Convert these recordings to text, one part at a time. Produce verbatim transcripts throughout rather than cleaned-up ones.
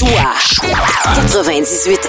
Choix quatre-vingt-dix-huit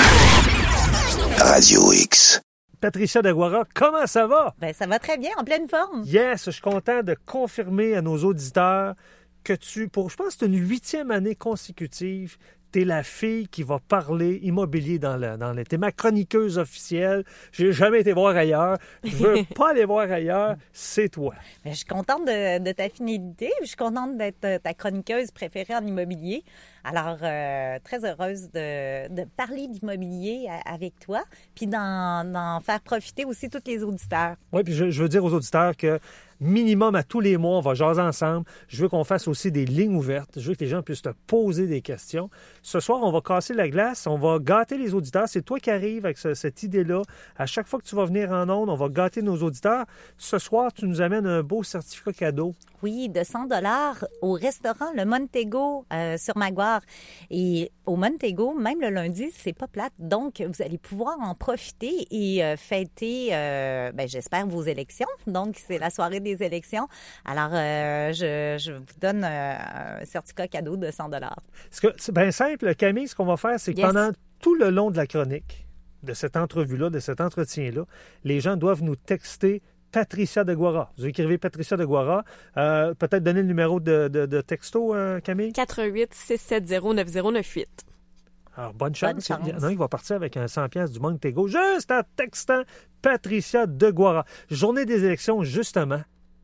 un. Radio X. Patricia Deguara, comment ça va? Ben, ça va très bien, en pleine forme. Yes, je suis content de confirmer à nos auditeurs que tu, pour, je pense que c'est une huitième année consécutive, t'es la fille qui va parler immobilier dans le... Dans le t'es ma chroniqueuse officielle. J'ai jamais été voir ailleurs. Je veux pas aller voir ailleurs. C'est toi. Ben, je suis contente de, de ta fidélité. Je suis contente d'être ta chroniqueuse préférée en immobilier. Alors, euh, très heureuse de, de parler d'immobilier avec toi, puis d'en, d'en faire profiter aussi tous les auditeurs. Oui, puis je, je veux dire aux auditeurs que minimum à tous les mois, on va jaser ensemble. Je veux qu'on fasse aussi des lignes ouvertes. Je veux que les gens puissent te poser des questions. Ce soir, on va casser la glace. On va gâter les auditeurs. C'est toi qui arrives avec ce, cette idée-là. À chaque fois que tu vas venir en ondes, on va gâter nos auditeurs. Ce soir, tu nous amènes un beau certificat cadeau. Oui, de cent dollars au restaurant Le Montego euh, sur Maguire. Et au Montego, même le lundi, c'est pas plate. Donc, vous allez pouvoir en profiter et euh, fêter, euh, ben, j'espère, vos élections. Donc, c'est la soirée des élections. Alors, euh, je, je vous donne euh, un certificat cadeau de cent dollars. C'est bien simple, Camille. Ce qu'on va faire, c'est que yes. pendant tout le long de la chronique, de cette entrevue-là, de cet entretien-là, les gens doivent nous texter Patricia Deguara. Vous écrivez Patricia Deguara. Euh, peut-être donner le numéro de, de, de texto, euh, Camille? quatre un huit, six sept zéro, neuf zéro neuf huit. Alors, bonne chance. Bonne chance. Il y en a un qui va partir avec un cent piastres du Montego juste en textant Patricia Deguara. Journée des élections, justement.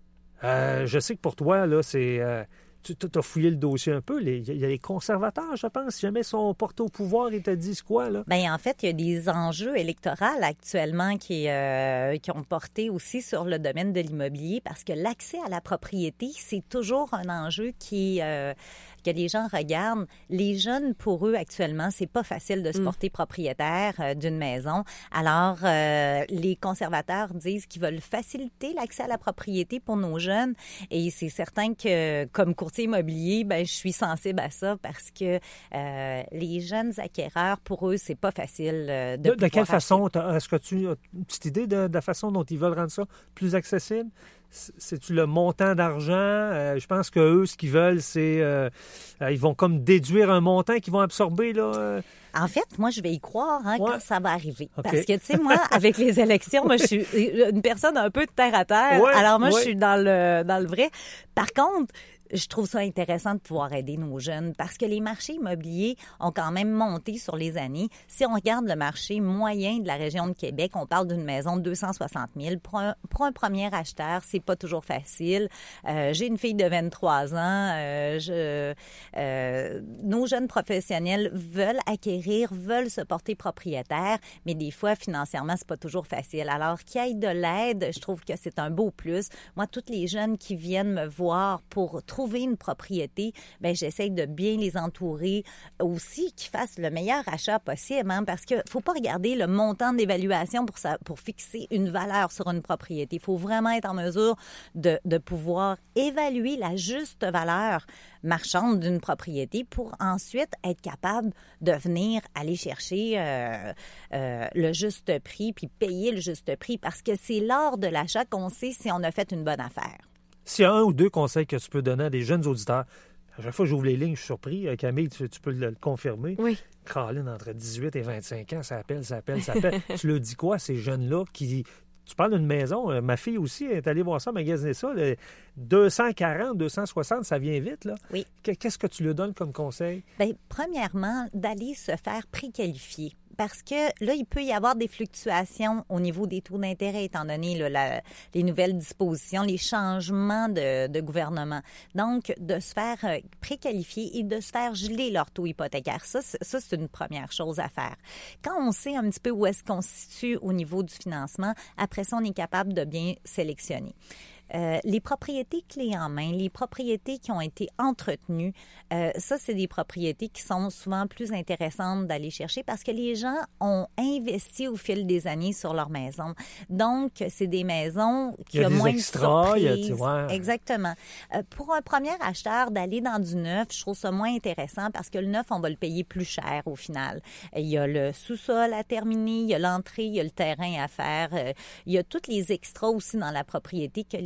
Euh, je sais que pour toi, là, c'est... Euh, tu as fouillé le dossier un peu. Il y a les conservateurs, je pense. Si jamais ils sont portés au pouvoir, ils te disent quoi, là? Bien, en fait, il y a des enjeux électoraux actuellement qui, euh, qui ont porté aussi sur le domaine de l'immobilier parce que l'accès à la propriété, c'est toujours un enjeu qui... Euh, que les gens regardent. Les jeunes, pour eux, actuellement, c'est pas facile de se porter mm. propriétaire euh, d'une maison. Alors, euh, les conservateurs disent qu'ils veulent faciliter l'accès à la propriété pour nos jeunes. Et c'est certain que, comme courtier immobilier, ben, je suis sensible à ça parce que euh, les jeunes acquéreurs, pour eux, c'est pas facile euh, de De, de quelle acheter. façon? Est-ce que tu as une petite idée de, de la façon dont ils veulent rendre ça plus accessible? C'est-tu le montant d'argent? Euh, je pense qu'eux, ce qu'ils veulent, c'est... Euh, euh, ils vont comme déduire un montant qu'ils vont absorber, là. Euh... En fait, moi, je vais y croire hein, ouais. quand ça va arriver. Okay. Parce que, tu sais, moi, avec les élections, moi, je suis une personne un peu de terre à terre. Ouais, alors, moi, ouais. je suis dans le, dans le vrai. Par contre... Je trouve ça intéressant de pouvoir aider nos jeunes parce que les marchés immobiliers ont quand même monté sur les années. Si on regarde le marché moyen de la région de Québec, on parle d'une maison de deux cent soixante mille. Pour un, pour un premier acheteur, c'est pas toujours facile. Euh, j'ai une fille de vingt-trois ans. Euh, je, euh, nos jeunes professionnels veulent acquérir, veulent se porter propriétaires, mais des fois, financièrement, c'est pas toujours facile. Alors, qu'il y ait de l'aide, je trouve que c'est un beau plus. Moi, toutes les jeunes qui viennent me voir pour trouver une propriété, ben j'essaie de bien les entourer aussi, qu'ils fassent le meilleur achat possible, hein, parce que faut pas regarder le montant d'évaluation pour ça, pour fixer une valeur sur une propriété. Il faut vraiment être en mesure de, de pouvoir évaluer la juste valeur marchande d'une propriété pour ensuite être capable de venir aller chercher euh, euh, le juste prix puis payer le juste prix parce que c'est lors de l'achat qu'on sait si on a fait une bonne affaire. S'il y a un ou deux conseils que tu peux donner à des jeunes auditeurs, à chaque fois que j'ouvre les lignes, je suis surpris. Camille, tu, tu peux le, le confirmer. Oui. Caroline, entre dix-huit et vingt-cinq ans, ça appelle, ça appelle, ça appelle. Tu leur dis quoi, ces jeunes-là qui... Tu parles d'une maison, ma fille aussi est allée voir ça, magasiner ça. Là, deux cent quarante, deux cent soixante, ça vient vite, là. Oui. Qu'est-ce que tu lui donnes comme conseil? Bien, premièrement, d'aller se faire préqualifier. Parce que là, il peut y avoir des fluctuations au niveau des taux d'intérêt, étant donné là, la, les nouvelles dispositions, les changements de, de gouvernement. Donc, de se faire euh, préqualifier et de se faire geler leur taux hypothécaire. Ça, ça, c'est une première chose à faire. Quand on sait un petit peu où est-ce qu'on se situe au niveau du financement, après ça, on est capable de bien sélectionner. Euh, les propriétés clés en main, les propriétés qui ont été entretenues, euh, ça, c'est des propriétés qui sont souvent plus intéressantes d'aller chercher parce que les gens ont investi au fil des années sur leur maison. Donc, c'est des maisons qui ont moins extras, de surprises. Il y a des extras, tu vois. Exactement. Euh, pour un premier acheteur, d'aller dans du neuf, je trouve ça moins intéressant parce que le neuf, on va le payer plus cher au final. Il y a le sous-sol à terminer, il y a l'entrée, il y a le terrain à faire, euh, il y a tous les extras aussi dans la propriété que les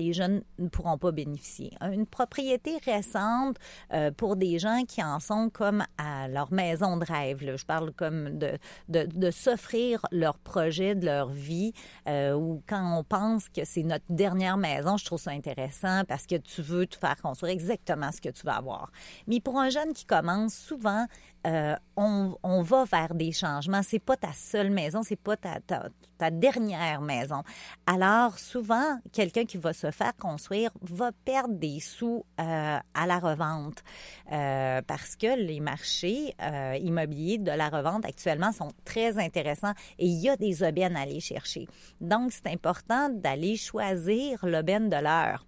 les jeunes ne pourront pas bénéficier. Une propriété récente euh, pour des gens qui en sont comme à leur maison de rêve. Là. Je parle comme de, de, de s'offrir leur projet de leur vie euh, ou quand on pense que c'est notre dernière maison, je trouve ça intéressant parce que tu veux te faire construire exactement ce que tu vas avoir. Mais pour un jeune qui commence, souvent, euh, on, on va vers des changements. C'est pas ta seule maison, c'est pas ta, ta, ta dernière maison. Alors, souvent, quelqu'un qui va se faire construire va perdre des sous euh, à la revente euh, parce que les marchés euh, immobiliers de la revente actuellement sont très intéressants et il y a des aubaines à aller chercher. Donc, c'est important d'aller choisir l'aubaine de l'heure.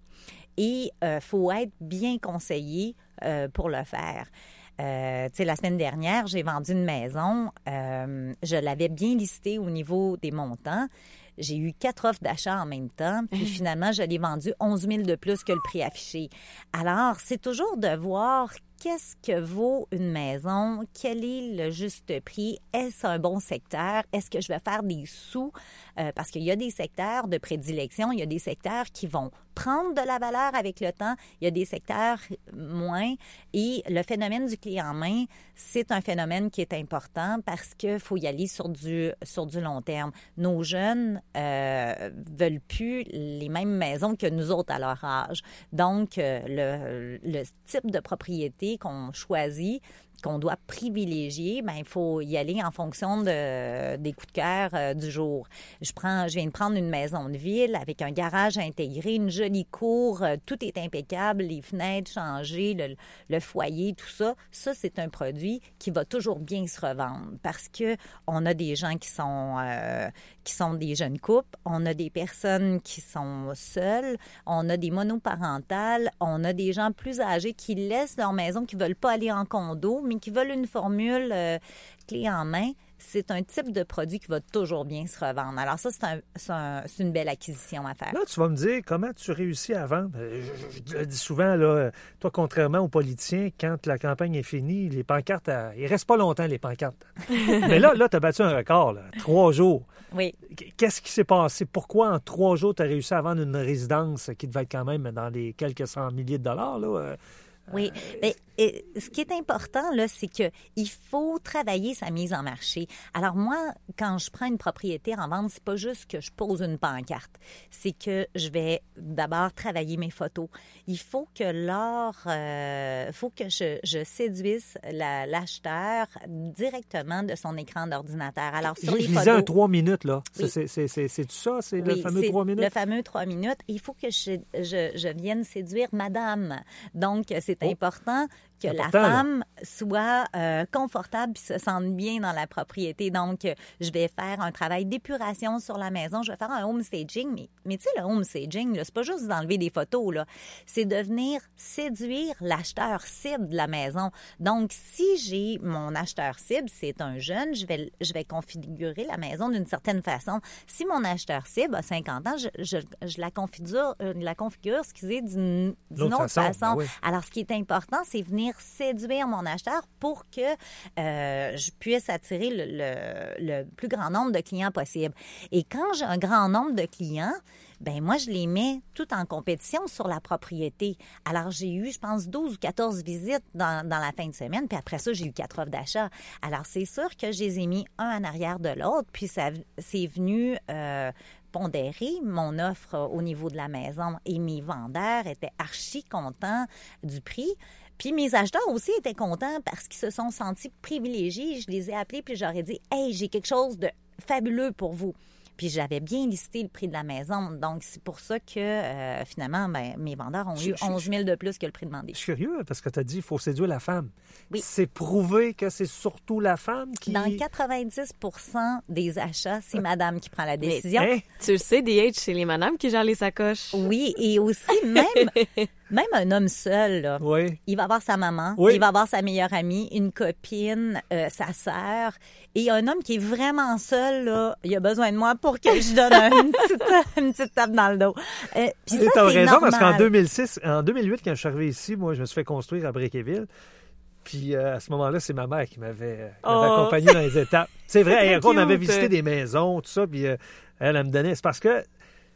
Et il euh, faut être bien conseillé euh, pour le faire. Euh, tu sais, la semaine dernière, j'ai vendu une maison. Euh, je l'avais bien listée au niveau des montants. J'ai eu quatre offres d'achat en même temps. Puis finalement, je l'ai vendue onze mille de plus que le prix affiché. Alors, c'est toujours de voir qu'est-ce que vaut une maison, quel est le juste prix, est-ce un bon secteur, est-ce que je vais faire des sous, euh, parce qu'il y a des secteurs de prédilection, il y a des secteurs qui vont prendre de la valeur avec le temps, il y a des secteurs moins, et le phénomène du clé en main, c'est un phénomène qui est important parce qu'il faut y aller sur du, sur du long terme. Nos jeunes euh, veulent plus les mêmes maisons que nous autres à leur âge. Donc, euh, le, le type de propriété qu'on choisit, qu'on doit privilégier, ben il faut y aller en fonction de, des coups de cœur euh, du jour. Je prends, je viens de prendre une maison de ville avec un garage intégré, une jolie cour, euh, tout est impeccable, les fenêtres changées, le, le foyer, tout ça. Ça, c'est un produit qui va toujours bien se revendre parce que on a des gens qui sont euh, qui sont des jeunes couples, on a des personnes qui sont seules, on a des monoparentales, on a des gens plus âgés qui laissent leur maison, qui veulent pas aller en condo, mais qui veulent une formule euh, clé en main. C'est un type de produit qui va toujours bien se revendre. Alors ça, c'est, un, c'est, un, c'est une belle acquisition à faire. Là, tu vas me dire, comment tu réussis à vendre? Je, je, je le dis souvent, là, toi, contrairement aux politiciens, quand la campagne est finie, les pancartes, à... il ne reste pas longtemps, les pancartes. Mais là, là tu as battu un record, là, trois jours. Oui. Qu'est-ce qui s'est passé? Pourquoi en trois jours, tu as réussi à vendre une résidence qui devait être quand même dans les quelques cent milliers de dollars, là? Oui. Mais, et, ce qui est important, là, c'est que il faut travailler sa mise en marché. Alors moi, quand je prends une propriété en vente, c'est pas juste que je pose une pancarte. C'est que je vais d'abord travailler mes photos. Il faut que lors, euh, faut que je, je séduise la, l'acheteur directement de son écran d'ordinateur. Alors sur les je photos, disais un trois minutes, là. Oui. C'est, c'est, c'est, c'est ça? C'est oui, le fameux c'est trois minutes? Le fameux trois minutes. Il faut que je, je, je vienne séduire madame. Donc, c'est Oh. important que Important, la femme là. soit euh, confortable et se sente bien dans la propriété. Donc, euh, je vais faire un travail d'épuration sur la maison. Je vais faire un home staging. Mais, mais tu sais, le home staging, là, c'est pas juste d'enlever des photos, là. C'est de venir séduire l'acheteur cible de la maison. Donc, si j'ai mon acheteur cible, c'est un jeune, je vais, je vais configurer la maison d'une certaine façon. Si mon acheteur cible a cinquante ans, je, je, je la configure, euh, la configure, excusez, d'une, d'une autre façon. façon. Ben oui. Alors, ce qui est important, c'est venir séduire mon acheteur pour que euh, je puisse attirer le, le, le plus grand nombre de clients possible. Et quand j'ai un grand nombre de clients, ben moi, je les mets tout en compétition sur la propriété. Alors, j'ai eu, je pense, douze ou quatorze visites dans, dans la fin de semaine, puis après ça, j'ai eu quatre offres d'achat. Alors, c'est sûr que je les ai mis un en arrière de l'autre, puis ça, c'est venu... Euh, pondérer mon offre au niveau de la maison et mes vendeurs étaient archi contents du prix. Puis mes acheteurs aussi étaient contents parce qu'ils se sont sentis privilégiés. Je les ai appelés puis j'aurais dit « Hey, j'ai quelque chose de fabuleux pour vous ». Puis j'avais bien listé le prix de la maison. Donc, c'est pour ça que, euh, finalement, ben, mes vendeurs ont eu onze mille de plus que le prix demandé. Je suis curieux parce que tu as dit qu'il faut séduire la femme. Oui. C'est prouvé que c'est surtout la femme qui... Dans quatre-vingt-dix pour cent des achats, c'est madame qui prend la décision. Hein? Tu le sais, D H, c'est les madames qui gèrent les sacoches. Oui, et aussi, même, même un homme seul, là, Oui. il va avoir sa maman, Oui. il va avoir sa meilleure amie, une copine, euh, sa sœur. Et un homme qui est vraiment seul, là, il a besoin de moi pour que je donne une petite, une petite tape dans le dos. Euh, puis ça, Et t'as c'est raison, normal. parce qu'en deux mille six, en deux mille huit, quand je suis arrivé ici, moi, je me suis fait construire à Bréquéville. Puis euh, à ce moment-là, c'est ma mère qui m'avait, Oh, m'avait accompagné dans les étapes. C'est vrai, c'est on avait cute. visité des maisons, tout ça, puis euh, elle, elle me donnait... C'est parce que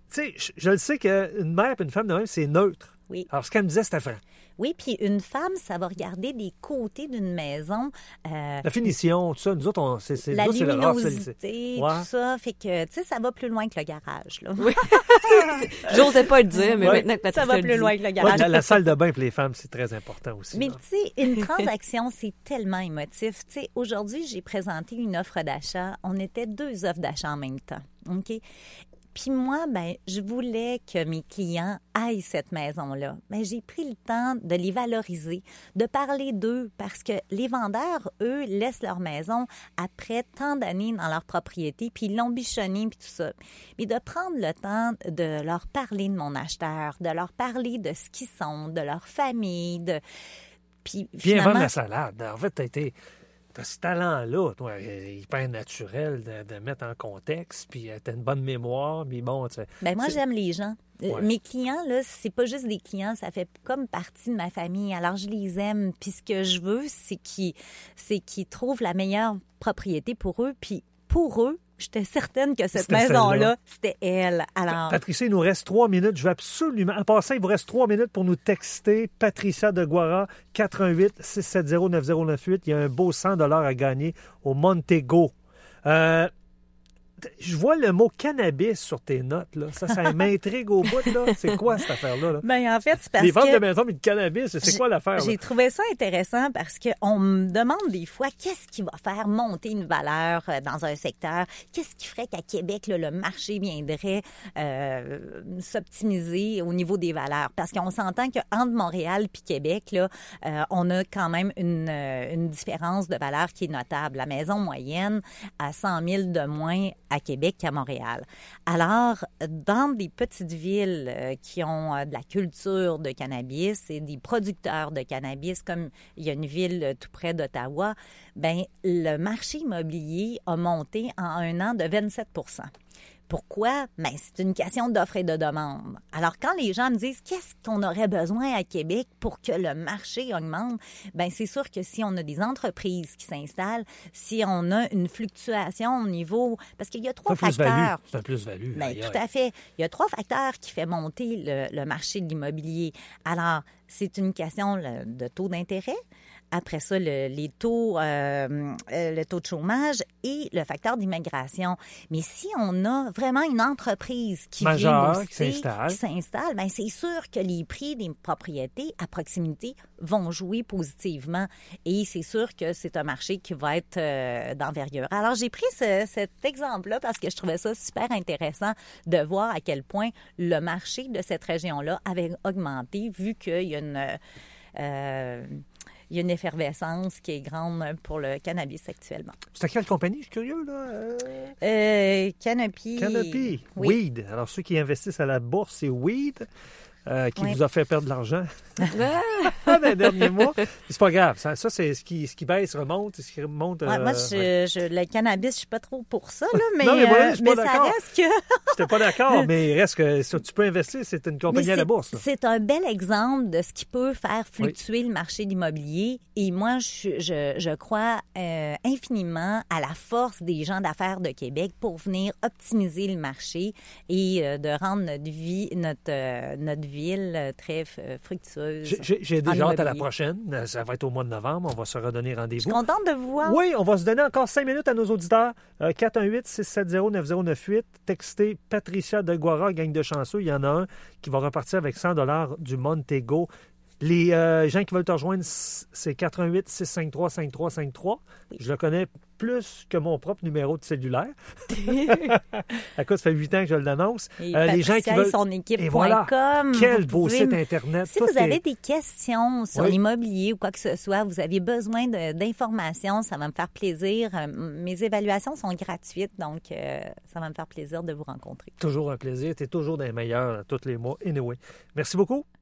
sais, je, je le sais qu'une mère et une femme de même, c'est neutre. Oui. Alors, ce qu'elle me disait, c'était vrai. Oui, puis une femme, ça va regarder des côtés d'une maison. Euh, La finition, tout ça, nous autres, on, c'est, c'est, la nous, c'est le rare, c'est- luminosité, Ouais. tout ça. Fait que, tu sais, ça va plus loin que le garage, là. Oui. J'osais pas le dire, mais Ouais. maintenant que Patricia Ça va le plus dit. loin que le Ouais, garage. la, la salle de bain pour les femmes, c'est très important aussi. Mais là. tu sais, une transaction, c'est tellement émotif. Tu sais, aujourd'hui, j'ai présenté une offre d'achat. On était deux offres d'achat en même temps. OK? Puis moi, ben, je voulais que mes clients aillent cette maison-là. Mais j'ai pris le temps de les valoriser, de parler d'eux, parce que les vendeurs, eux, laissent leur maison après tant d'années dans leur propriété, puis ils l'ont bichonnée, puis tout ça. Mais de prendre le temps de leur parler de mon acheteur, de leur parler de ce qu'ils sont, de leur famille, de... Puis Bien finalement, vendre la salade. En fait, tu as été. T'as ce talent-là, toi, hyper naturel de, de mettre en contexte, puis tu as une bonne mémoire, mais bon, tu sais. ben moi, c'est- j'aime les gens. Euh, Ouais. Mes clients, là, c'est pas juste des clients, ça fait comme partie de ma famille. Alors, je les aime. Puis ce que je veux, c'est qu'ils, c'est qu'ils trouvent la meilleure propriété pour eux. Puis pour eux, j'étais certaine que cette C'était maison-là, celle-là. c'était elle. Alors, Patricia, il nous reste trois minutes. Je veux absolument. En passant, il vous reste trois minutes pour nous texter Patricia de Guara, quatre un huit, six sept zéro, neuf zéro neuf huit. Il y a un beau cent dollars à gagner au Montego. Euh, je vois le mot cannabis sur tes notes. Là. Ça, ça m'intrigue au bout. Là. C'est quoi cette affaire-là? Là? ben en fait, c'est parce Les ventes que... de maison, mais de cannabis, c'est J'ai- quoi l'affaire? là? J'ai trouvé ça intéressant parce qu'on me demande des fois qu'est-ce qui va faire monter une valeur euh, dans un secteur, qu'est-ce qui ferait qu'à Québec, là, le marché viendrait euh, s'optimiser au niveau des valeurs. Parce qu'on s'entend qu'entre Montréal puis Québec, là, euh, on a quand même une, euh, une différence de valeur qui est notable. La maison moyenne à cent mille de moins à Québec qu'à Montréal. Alors, dans des petites villes euh, qui ont euh, de la culture de cannabis et des producteurs de cannabis, comme il y a une ville euh, tout près d'Ottawa, ben le marché immobilier a monté en un an de vingt-sept pour cent. Pourquoi? Ben, c'est une question d'offre et de demande. Alors, quand les gens me disent qu'est-ce qu'on aurait besoin à Québec pour que le marché augmente, ben c'est sûr que si on a des entreprises qui s'installent, si on a une fluctuation au niveau... Parce qu'il y a trois C'est un plus-value. facteurs. C'est un plus-value. Ben, Aïe, tout aïe. à fait. Il y a trois facteurs qui font monter le, le marché de l'immobilier. Alors, c'est une question là, de taux d'intérêt. Après ça, le, les taux, euh, euh, le taux de chômage et le facteur d'immigration. Mais si on a vraiment une entreprise qui Majeure, vient qui booster, s'installe. qui s'installe, ben c'est sûr que les prix des propriétés à proximité vont jouer positivement. Et c'est sûr que c'est un marché qui va être euh, d'envergure. Alors, j'ai pris ce- cet exemple-là parce que je trouvais ça super intéressant de voir à quel point le marché de cette région-là avait augmenté vu qu'il y a une... euh, il y a une effervescence qui est grande pour le cannabis actuellement. C'est à quelle compagnie? Je suis curieux, là. Euh, Euh, Canopy. Canopy. Oui. Weed. Alors, ceux qui investissent à la bourse, c'est Weed. euh, qui Oui. vous a fait perdre de l'argent Ah! dans les derniers mois. C'est pas grave. Ça, ça, c'est ce qui, ce qui baisse remonte, ce qui remonte. Ouais, euh, moi, je, ouais. je- le cannabis, je suis pas trop pour ça, là, mais, Non, mais voilà, je euh, suis pas mais ça d'accord. reste que... J'étais pas d'accord, mais il reste que si tu peux investir, c'est une compagnie Mais à la c'est- bourse. là. C'est un bel exemple de ce qui peut faire fluctuer le marché de l'immobilier. Et moi, je, je, je crois euh, infiniment à la force des gens d'affaires de Québec pour venir optimiser le marché et euh, de rendre notre vie, notre, euh, notre ville euh, très f- fructueuse. J'ai- J'ai j'ai en déjà hâte à la immobilier. prochaine. Ça va être au mois de novembre. On va se redonner Je suis rendez-vous. contente de vous voir. Oui, on va se donner encore cinq minutes à nos auditeurs. Euh, quatre un huit, six sept zéro, neuf zéro neuf huit. Textez Patricia de Guara, gang de chanceux. Il y en a un qui va repartir avec cent dollars du Montego. Les euh, gens qui veulent te rejoindre, c'est quatre un huit, six cinq trois, cinq trois cinq trois. Je le connais plus que mon propre numéro de cellulaire. Écoute, ça fait huit ans que je l'annonce. Et Euh, les gens qui Patricia et veulent... son équipe Et voilà. point com, Quel vous beau pouvez site me- Internet. Si Tout vous est- avez des questions sur Oui. l'immobilier ou quoi que ce soit, vous avez besoin de- d'informations, ça va me faire plaisir. Euh, Mes évaluations sont gratuites, donc euh, ça va me faire plaisir de vous rencontrer. Toujours un plaisir. Tu es toujours des meilleurs tous les mois. Anyway. Merci beaucoup.